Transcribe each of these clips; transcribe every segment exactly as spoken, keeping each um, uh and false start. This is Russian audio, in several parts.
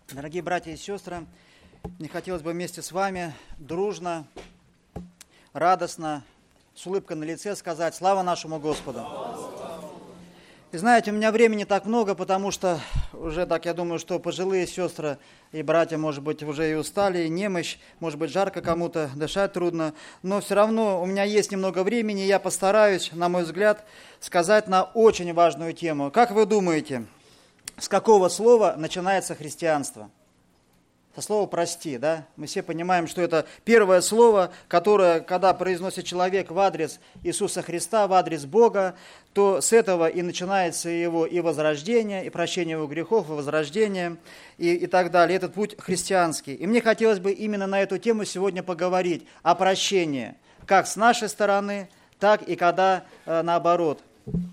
Дорогие братья и сестры, мне хотелось бы вместе с вами дружно, радостно, с улыбкой на лице сказать «Слава нашему Господу!». И знаете, у меня времени так много, потому что уже так, я думаю, что пожилые сестры и братья, может быть, уже и устали, и немощь, может быть, жарко кому-то, дышать трудно, но все равно у меня есть немного времени, и я постараюсь, на мой взгляд, сказать на очень важную тему. Как вы думаете, с какого слова начинается христианство? Со слова «прости», да? Мы все понимаем, что это первое слово, которое, когда произносит человек в адрес Иисуса Христа, в адрес Бога, то с этого и начинается его и возрождение, и прощение его грехов, и возрождение, и, и так далее. Этот путь христианский. И мне хотелось бы именно на эту тему сегодня поговорить, о прощении, как с нашей стороны, так и когда э, наоборот.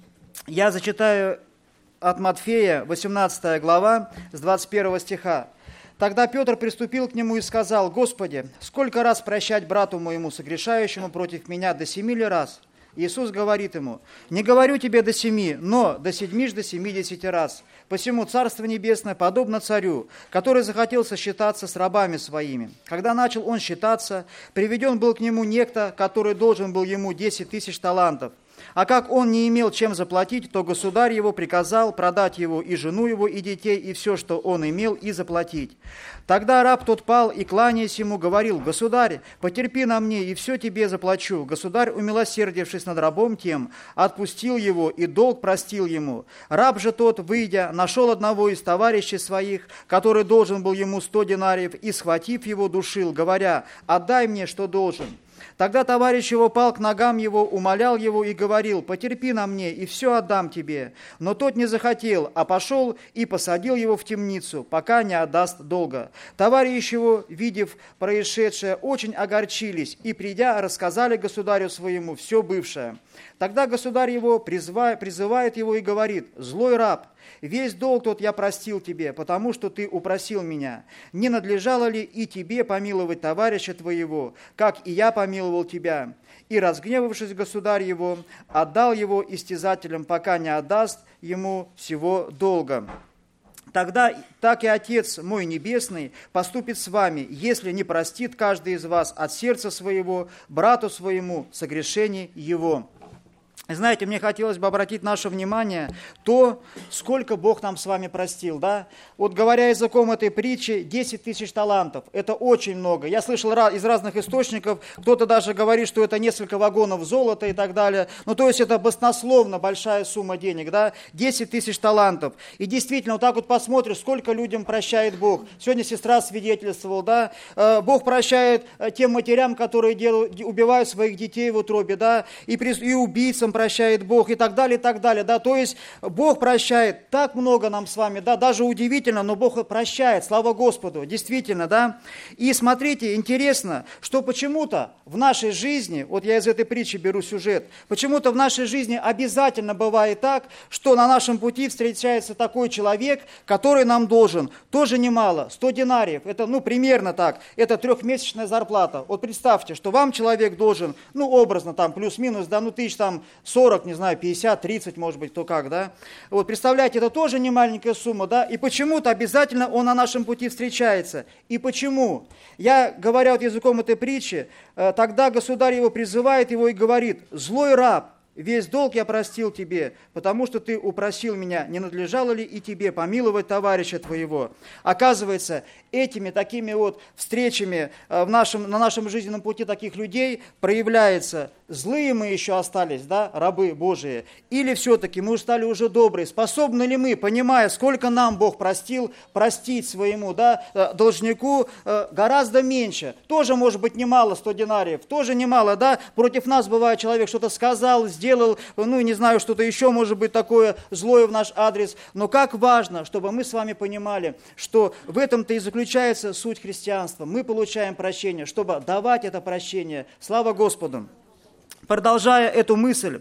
Я зачитаю от Матфея, восемнадцатая глава, с двадцать первого стиха. «Тогда Петр приступил к нему и сказал: Господи, сколько раз прощать брату моему, согрешающему против меня, до семи ли раз? Иисус говорит ему: не говорю тебе до семи, но до седьмижды семидесяти раз. Посему Царство Небесное подобно царю, который захотел сосчитаться с рабами своими. Когда начал он считаться, приведен был к нему некто, который должен был ему десять тысяч талантов. А как он не имел чем заплатить, то государь его приказал продать его и жену его, и детей, и все, что он имел, и заплатить. Тогда раб тот пал и, кланяясь ему, говорил: Государь, потерпи на мне, и все тебе заплачу. Государь, умилосердившись над рабом тем, отпустил его и долг простил ему. Раб же тот, выйдя, нашел одного из товарищей своих, который должен был ему сто динариев, и, схватив его, душил, говоря: отдай мне, что должен. Тогда товарищ его пал к ногам его, умолял его и говорил: потерпи на мне, и все отдам тебе. Но тот не захотел, а пошел и посадил его в темницу, пока не отдаст долга. Товарищи его, видев происшедшее, очень огорчились, и, придя, рассказали государю своему все бывшее. Тогда государь его призывает, призывает его и говорит: злой раб, весь долг тот я простил тебе, потому что ты упросил меня. Не надлежало ли и тебе помиловать товарища твоего, как и я помиловал тебя? И, разгневавшись, государь его, отдал его истязателям, пока не отдаст ему всего долга. Тогда так и Отец мой Небесный поступит с вами, если не простит каждый из вас от сердца своего брату своему согрешений его». Знаете, мне хотелось бы обратить наше внимание то, сколько Бог нам с вами простил, да? Вот говоря языком этой притчи, десять тысяч талантов, это очень много. Я слышал из разных источников, кто-то даже говорит, что это несколько вагонов золота и так далее. Ну, то есть это баснословно большая сумма денег, да? десять тысяч талантов. И действительно, вот так вот посмотришь, сколько людям прощает Бог. Сегодня сестра свидетельствовала, да? Бог прощает тем матерям, которые делают, убивают своих детей в утробе, да? И, и убийцам прощает Бог, и так далее, и так далее, да, то есть Бог прощает так много нам с вами, да, даже удивительно, но Бог прощает, слава Господу, действительно, да, и смотрите, интересно, что почему-то в нашей жизни, вот я из этой притчи беру сюжет, почему-то в нашей жизни обязательно бывает так, что на нашем пути встречается такой человек, который нам должен тоже немало, сто динариев, это, ну, примерно так, это трехмесячная зарплата, вот представьте, что вам человек должен, ну, образно, там, плюс-минус, да, ну, тысяч, там, сорок, не знаю, пятьдесят, тридцать, может быть, кто как, да. Вот, представляете, это тоже не маленькая сумма, да, и почему-то обязательно он на нашем пути встречается. И почему? Я, говоря вот языком этой притчи, тогда государь его призывает его и говорит: злой раб, весь долг я простил тебе, потому что ты упросил меня, не надлежало ли и тебе помиловать товарища твоего? Оказывается, этими такими вот встречами в нашем, на нашем жизненном пути таких людей проявляется: злые мы еще остались, да, рабы Божии, или все-таки мы стали уже добрые, способны ли мы, понимая, сколько нам Бог простил, простить своему, да, должнику гораздо меньше, тоже может быть немало, сто динариев, тоже немало, да, против нас бывает человек что-то сказал, сделал, ну, не знаю, что-то еще может быть такое злое в наш адрес, но как важно, чтобы мы с вами понимали, что в этом-то и заключается суть христианства, мы получаем прощение, чтобы давать это прощение, слава Господу. Продолжая эту мысль,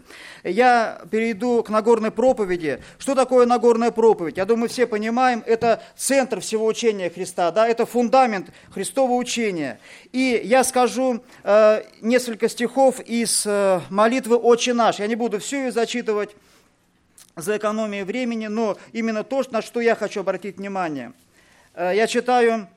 я перейду к Нагорной проповеди. Что такое Нагорная проповедь? Я думаю, все понимаем, это центр всего учения Христа, да, это фундамент Христового учения. И я скажу э, несколько стихов из э, молитвы «Отче наш». Я не буду всю ее зачитывать за экономией времени, но именно то, на что я хочу обратить внимание. я читаю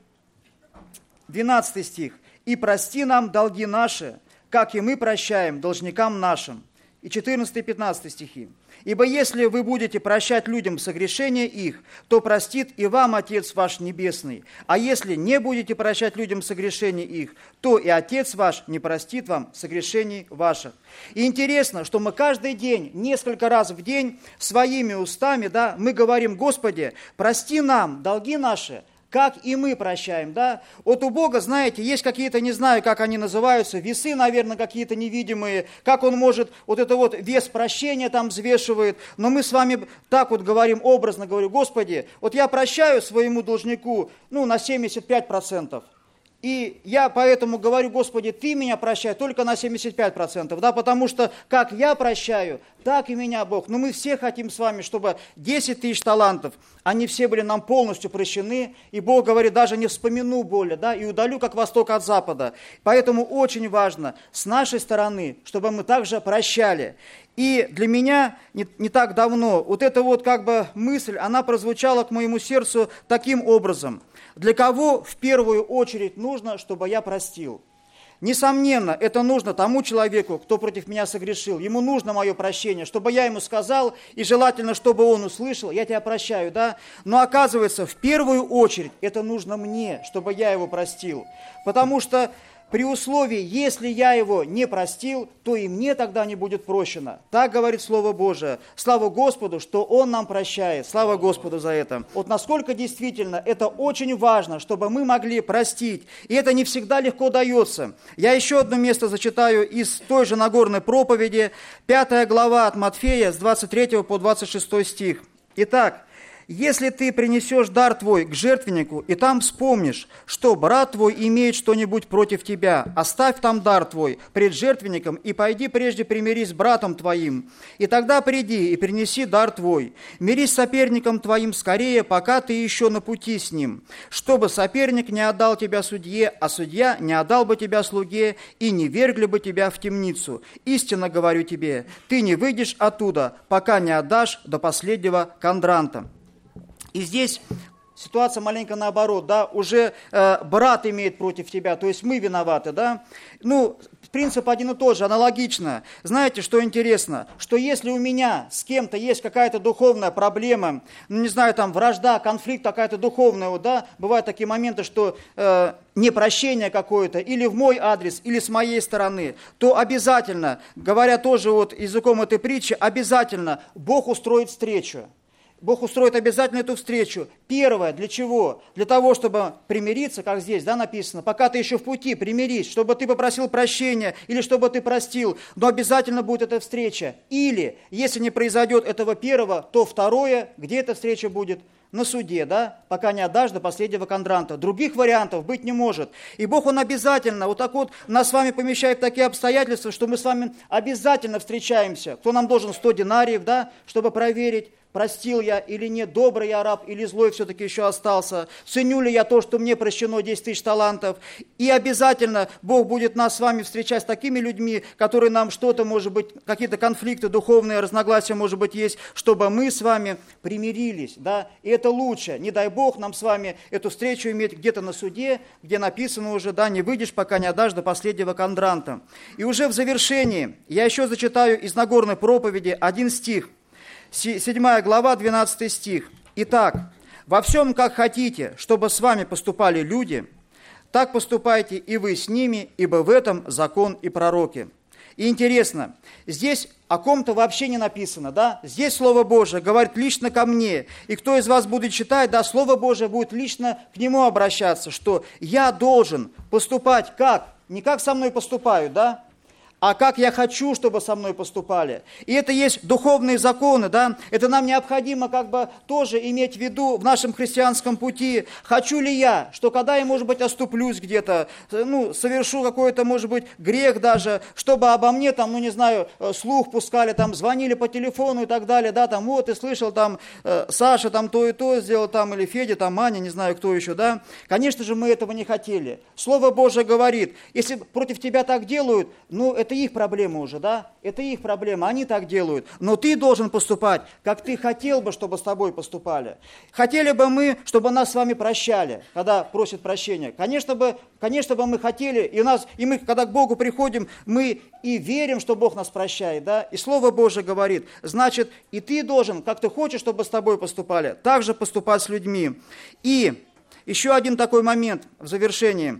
двенадцатый стих. «И прости нам долги наши, как и мы прощаем должникам нашим». И четырнадцатый и пятнадцатый стихи. «Ибо если вы будете прощать людям согрешения их, то простит и вам Отец ваш Небесный. А если не будете прощать людям согрешения их, то и Отец ваш не простит вам согрешений ваших». И интересно, что мы каждый день, несколько раз в день, своими устами, да, мы говорим: «Господи, прости нам долги наши, как и мы прощаем», да. Вот у Бога, знаете, есть какие-то, не знаю, как они называются, весы, наверное, какие-то невидимые, как Он может, вот это вот вес прощения там взвешивает, но мы с вами так вот говорим, образно говорю: «Господи, вот я прощаю своему должнику, ну, на семьдесят пять процентов». И я поэтому говорю: «Господи, Ты меня прощай только на семьдесят пять процентов, да, потому что как я прощаю, так и меня Бог». Но мы все хотим с вами, чтобы десять тысяч талантов, они все были нам полностью прощены. И Бог говорит: даже не вспомяну боли, да, и удалю, как восток от запада. Поэтому очень важно с нашей стороны, чтобы мы также прощали. И для меня не, не так давно вот эта вот как бы мысль, она прозвучала к моему сердцу таким образом: для кого в первую очередь нужно, чтобы я простил? Несомненно, это нужно тому человеку, кто против меня согрешил. Ему нужно мое прощение, чтобы я ему сказал, и желательно, чтобы он услышал: «Я тебя прощаю», да? Но оказывается, в первую очередь это нужно мне, чтобы я его простил. Потому что при условии, если я его не простил, то и мне тогда не будет прощено. Так говорит Слово Божие. Слава Господу, что Он нам прощает. Слава Господу за это. Вот насколько действительно это очень важно, чтобы мы могли простить. И это не всегда легко дается. Я еще одно место зачитаю из той же Нагорной проповеди, пятая глава от Матфея, с двадцать третьего по двадцать шестой стих. Итак, «Если ты принесешь дар твой к жертвеннику, и там вспомнишь, что брат твой имеет что-нибудь против тебя, оставь там дар твой пред жертвенником, и пойди прежде примирись с братом твоим. И тогда приди и принеси дар твой. Мирись с соперником твоим скорее, пока ты еще на пути с ним, чтобы соперник не отдал тебя судье, а судья не отдал бы тебя слуге, и не вергли бы тебя в темницу. Истинно говорю тебе, ты не выйдешь оттуда, пока не отдашь до последнего кондранта». И здесь ситуация маленько наоборот, да, уже э, брат имеет против тебя, то есть мы виноваты, да. Ну, принцип один и тот же, аналогично. Знаете, что интересно? Что если у меня с кем-то есть какая-то духовная проблема, ну, не знаю, там, вражда, конфликт какая-то духовная, вот, да, бывают такие моменты, что э, непрощение какое-то, или в мой адрес, или с моей стороны, то обязательно, говоря тоже вот языком этой притчи, обязательно Бог устроит встречу. Бог устроит обязательно эту встречу. Первое, для чего? Для того, чтобы примириться, как здесь, да, написано, пока ты еще в пути, примирись, чтобы ты попросил прощения или чтобы ты простил, но обязательно будет эта встреча. Или, если не произойдет этого первого, то второе, где эта встреча будет? На суде, да, пока не отдашь до последнего кондранта. Других вариантов быть не может. И Бог, Он обязательно, вот так вот нас с вами помещает в такие обстоятельства, что мы с вами обязательно встречаемся. Кто нам должен сто динариев, да, чтобы проверить, простил я или нет, добрый я раб или злой все-таки еще остался, ценю ли я то, что мне прощено десять тысяч талантов. И обязательно Бог будет нас с вами встречать с такими людьми, которые нам что-то, может быть, какие-то конфликты, духовные разногласия, может быть, есть, чтобы мы с вами примирились, да, и это лучше. Не дай Бог нам с вами эту встречу иметь где-то на суде, где написано уже, да, не выйдешь, пока не отдашь до последнего кондранта. И уже в завершении я еще зачитаю из Нагорной проповеди один стих, седьмая глава, двенадцатый стих. «Итак, во всем, как хотите, чтобы с вами поступали люди, так поступайте и вы с ними, ибо в этом закон и пророки». И интересно, здесь о ком-то вообще не написано, да? Здесь Слово Божие говорит лично ко мне. И кто из вас будет читать, да, Слово Божие будет лично к нему обращаться, что я должен поступать как? Не как со мной поступают, да? А как я хочу, чтобы со мной поступали. И это есть духовные законы, да? Это нам необходимо как бы тоже иметь в виду в нашем христианском пути. Хочу ли я, что когда я, может быть, оступлюсь где-то, ну, совершу какой-то, может быть, грех даже, чтобы обо мне там, ну, не знаю, слух пускали, там, звонили по телефону и так далее, да, там, вот, ты слышал, там, Саша там то и то сделал, там, или Федя, там, Маня, не знаю, кто еще, да? Конечно же, мы этого не хотели. Слово Божие говорит, если против тебя так делают, ну, это это их проблема уже, да, это их проблема, они так делают. Но ты должен поступать, как ты хотел бы, чтобы с тобой поступали. Хотели бы мы, чтобы нас с вами прощали, когда просят прощения. Конечно бы, конечно бы мы хотели, и, нас, и мы, когда к Богу приходим, мы и верим, что Бог нас прощает, да, и Слово Божие говорит, значит, и ты должен, как ты хочешь, чтобы с тобой поступали, так же поступать с людьми. И еще один такой момент в завершении.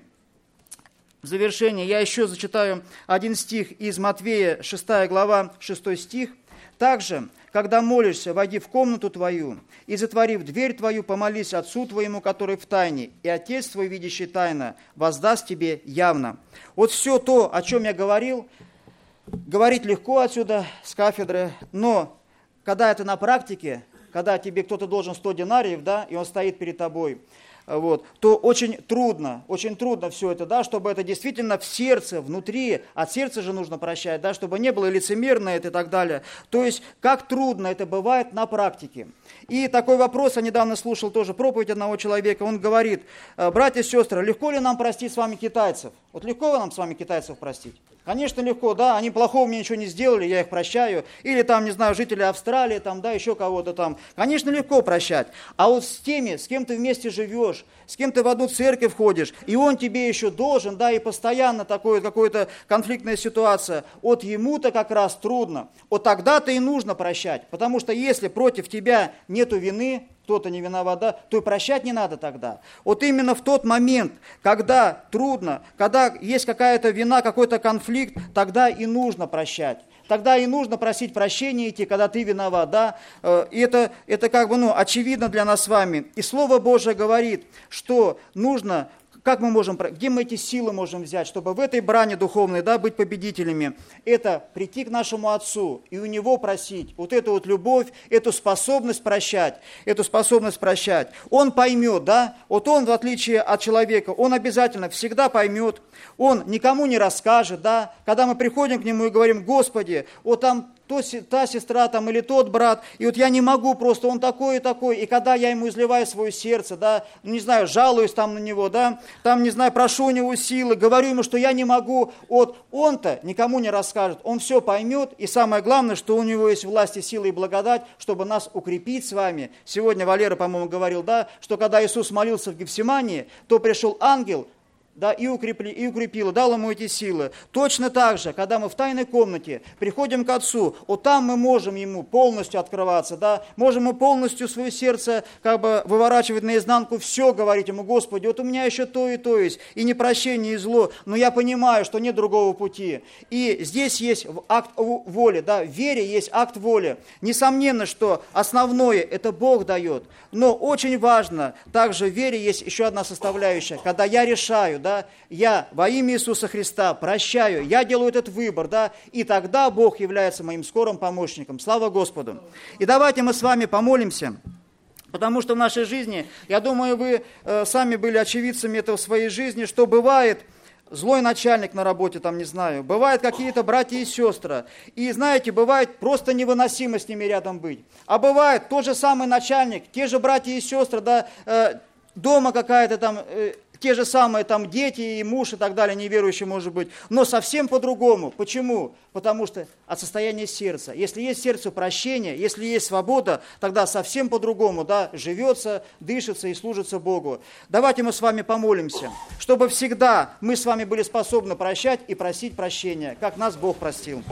В завершение я еще зачитаю один стих из Матвея, шестая глава, шестой стих. «Также, когда молишься, войди в комнату твою, и, затворив дверь твою, помолись Отцу твоему, который в тайне, и Отец твой, видящий тайно, воздаст тебе явно». Вот все то, о чем я говорил, говорить легко отсюда, с кафедры, но когда это на практике, когда тебе кто-то должен сто динариев, да, и он стоит перед тобой, вот, то очень трудно, очень трудно все это, да, чтобы это действительно в сердце, внутри, от сердца же нужно прощать, да, чтобы не было лицемерно это и так далее. То есть, как трудно это бывает на практике. И такой вопрос, я недавно слушал тоже проповедь одного человека, он говорит: братья и сестры, легко ли нам простить с вами китайцев? Вот легко нам с вами китайцев простить? Конечно, легко, да, они плохого мне ничего не сделали, я их прощаю. Или там, не знаю, жители Австралии, там, да, еще кого-то там. Конечно, легко прощать. А вот с теми, с кем ты вместе живешь, с кем ты в одну церковь ходишь, и он тебе еще должен, да, и постоянно такое, какая-то конфликтная ситуация, вот ему-то как раз трудно. Вот тогда-то и нужно прощать, потому что если против тебя нету вины, кто-то не виноват, да, то и прощать не надо тогда. Вот именно в тот момент, когда трудно, когда есть какая-то вина, какой-то конфликт, тогда и нужно прощать. Тогда и нужно просить прощения идти, когда ты виноват, да. И это, это как бы, ну, очевидно для нас с вами. И Слово Божие говорит, что нужно... Как мы можем, где мы эти силы можем взять, чтобы в этой брани духовной, да, быть победителями? Это прийти к нашему Отцу и у Него просить вот эту вот любовь, эту способность прощать, эту способность прощать. Он поймет, да, вот он, в отличие от человека, он обязательно всегда поймет, он никому не расскажет, да, когда мы приходим к Нему и говорим: Господи, вот там то, та сестра там или тот брат, и вот я не могу просто, он такой и такой, и когда я ему изливаю свое сердце, да, не знаю, жалуюсь там на него, да, там, не знаю, прошу у него силы, говорю ему, что я не могу, вот он-то никому не расскажет, он все поймет, и самое главное, что у него есть власть и сила и благодать, чтобы нас укрепить с вами. Сегодня Валера, по-моему, говорил, да, что когда Иисус молился в Гефсимании, то пришел ангел, да, и, укрепли, и укрепила, дал ему эти силы. Точно так же, когда мы в тайной комнате приходим к Отцу, вот там мы можем Ему полностью открываться, да, можем мы полностью свое сердце как бы выворачивать наизнанку, все говорить Ему: Господи, вот у меня еще то и то есть, и непрощение, и зло, но я понимаю, что нет другого пути. И здесь есть акт воли, да, в вере есть акт воли. Несомненно, что основное это Бог дает, но очень важно, также в вере есть еще одна составляющая, когда я решаю, да, я во имя Иисуса Христа прощаю, я делаю этот выбор, да, и тогда Бог является моим скорым помощником. Слава Господу! И давайте мы с вами помолимся, потому что в нашей жизни, я думаю, вы э, сами были очевидцами этого в своей жизни, что бывает злой начальник на работе, там, не знаю, бывают какие-то братья и сестры, и, знаете, бывает просто невыносимо с ними рядом быть, а бывает тот же самый начальник, те же братья и сестры, да, э, дома какая-то там... Э, те же самые там дети и муж и так далее, неверующие, может быть, но совсем по-другому. Почему? Потому что от состояния сердца. Если есть сердце прощения, если есть свобода, тогда совсем по-другому, да, живется, дышится и служится Богу. Давайте мы с вами помолимся, чтобы всегда мы с вами были способны прощать и просить прощения, как нас Бог простил.